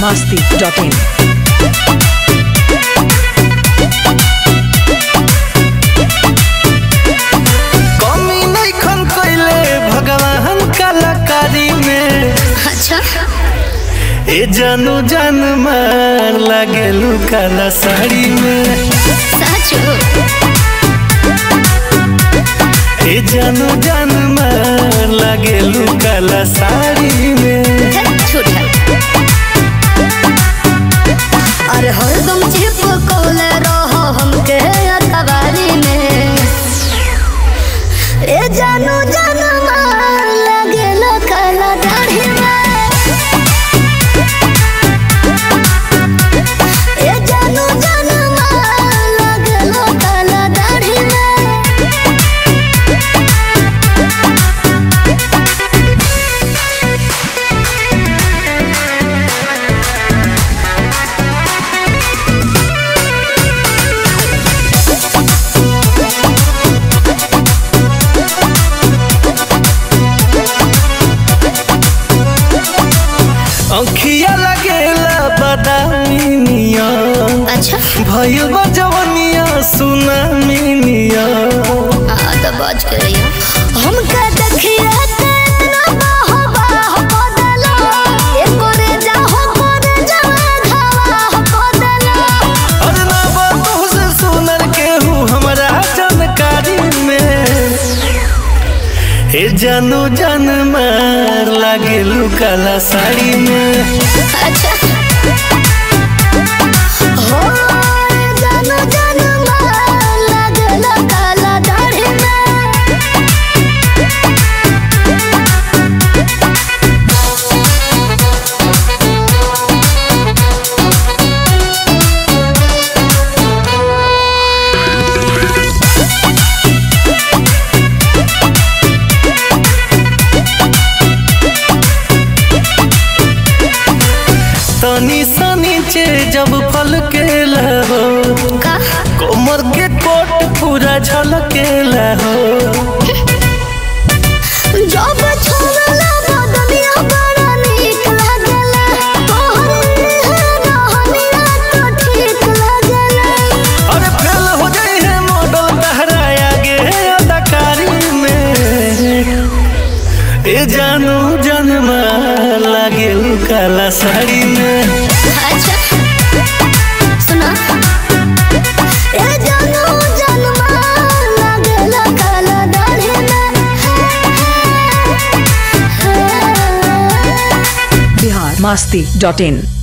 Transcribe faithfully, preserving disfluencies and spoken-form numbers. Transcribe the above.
masti dot in. कमी नहीं खन कोइले भगवान कलाकारी में। अच्छा ए जानू जान मार लागेलू काला साड़ी में। सच ए जानू जान मार लागेलू काला साड़ी में। झूठा अरे हरदम चिपकौले रहो हमके अखबारी में। ए जानू जानू मार लागेला काला दाढ़ी में। ए जानू जानू मार लागेला काला दाढ़ी में। अंखिया लगेला बदामी निया। अच्छा भइल बा जवनिया सुनामी निया। आ तो बाज के रही हमके देखिए तेरा बाह बाह बदला। एक करे जाहो करे जावे घावा बदला। अरे ना बातों से सुनर के हूँ हमारा जानकारी में। ए जानू जान मार लागेलू काला साड़ी में। अच्छा हो जानू जानू मार लागला काला दाढ़ी में। तनी सा नीचे जब फल के लहो का कोमर के कोट पूरा झलके लहो। जब छोड़ला बदनिया बड़ा नीक लागला। तोहरे रहनिया तो ठीक लागला। अरे फेल हो जाए है मॉडल तहरा आगे अदाकारी में। ए जानू जन्मा लागेलू काला साड़ी में। अच्छा सुना ए जानू जन्मा लागला काला दाढ़ी में। Bihar masti dot in.